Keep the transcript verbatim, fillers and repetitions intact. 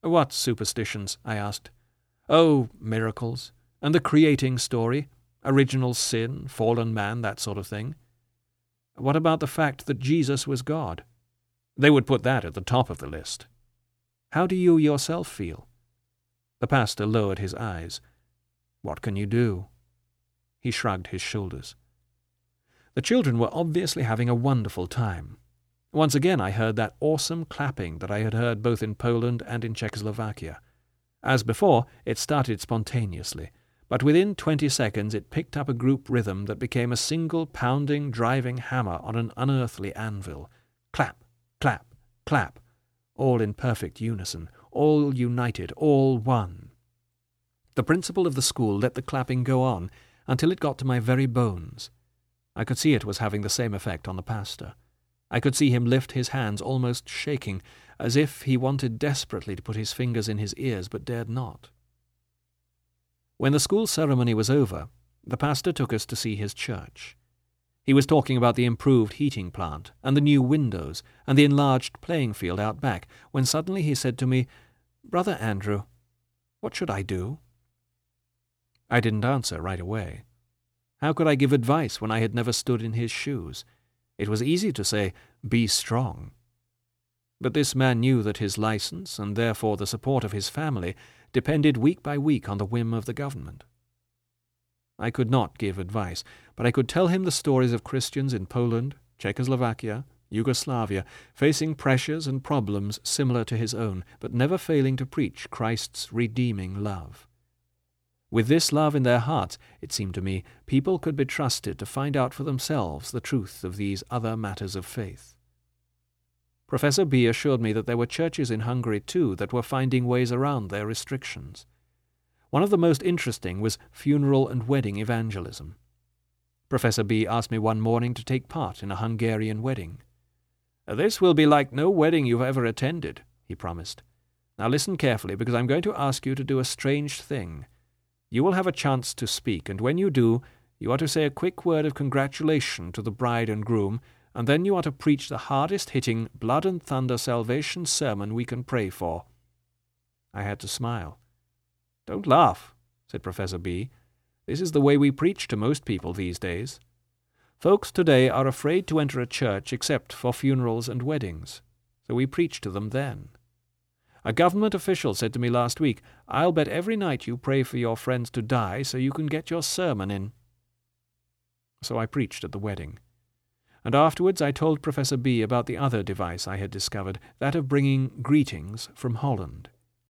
"What superstitions?" I asked. "Oh, miracles, and the creating story, original sin, fallen man, that sort of thing." "What about the fact that Jesus was God?" "They would put that at the top of the list." "How do you yourself feel?" The pastor lowered his eyes. "What can you do?" He shrugged his shoulders. The children were obviously having a wonderful time. Once again I heard that awesome clapping that I had heard both in Poland and in Czechoslovakia. As before, it started spontaneously, but within twenty seconds it picked up a group rhythm that became a single pounding, driving hammer on an unearthly anvil. Clap, clap, clap, all in perfect unison, all united, all one. The principal of the school let the clapping go on until it got to my very bones. I could see it was having the same effect on the pastor. I could see him lift his hands, almost shaking, as if he wanted desperately to put his fingers in his ears but dared not. When the school ceremony was over, the pastor took us to see his church. He was talking about the improved heating plant, and the new windows, and the enlarged playing field out back, when suddenly he said to me, "Brother Andrew, what should I do?" I didn't answer right away. How could I give advice when I had never stood in his shoes? It was easy to say, "Be strong." But this man knew that his license, and therefore the support of his family, depended week by week on the whim of the government. I could not give advice, but I could tell him the stories of Christians in Poland, Czechoslovakia, Yugoslavia, facing pressures and problems similar to his own, but never failing to preach Christ's redeeming love. With this love in their hearts, it seemed to me, people could be trusted to find out for themselves the truth of these other matters of faith. Professor B assured me that there were churches in Hungary too that were finding ways around their restrictions. One of the most interesting was funeral and wedding evangelism. Professor B asked me one morning to take part in a Hungarian wedding. "This will be like no wedding you've ever attended," he promised. "Now listen carefully, because I'm going to ask you to do a strange thing. You will have a chance to speak, and when you do, you are to say a quick word of congratulation to the bride and groom, and then you are to preach the hardest-hitting, blood-and-thunder salvation sermon we can pray for." I had to smile. "Don't laugh," said Professor B. "This is the way we preach to most people these days. Folks today are afraid to enter a church except for funerals and weddings, so we preach to them then. A government official said to me last week, 'I'll bet every night you pray for your friends to die so you can get your sermon in.'" So I preached at the wedding. And afterwards I told Professor B about the other device I had discovered, that of bringing greetings from Holland.